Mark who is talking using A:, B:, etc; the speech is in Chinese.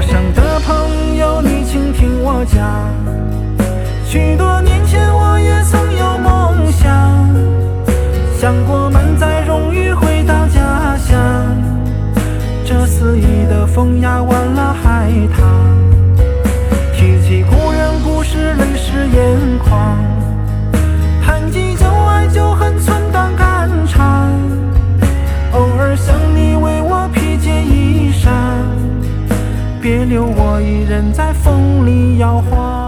A: 生的朋友，你请听我讲，许多年前我也曾有梦想，想过满载荣誉回到家乡，这肆意的风压完了海棠，提起故人故事泪湿眼眶，谈及旧爱旧恨存档肝肠，偶尔想你为我披件衣裳，别留我一人在风里摇晃。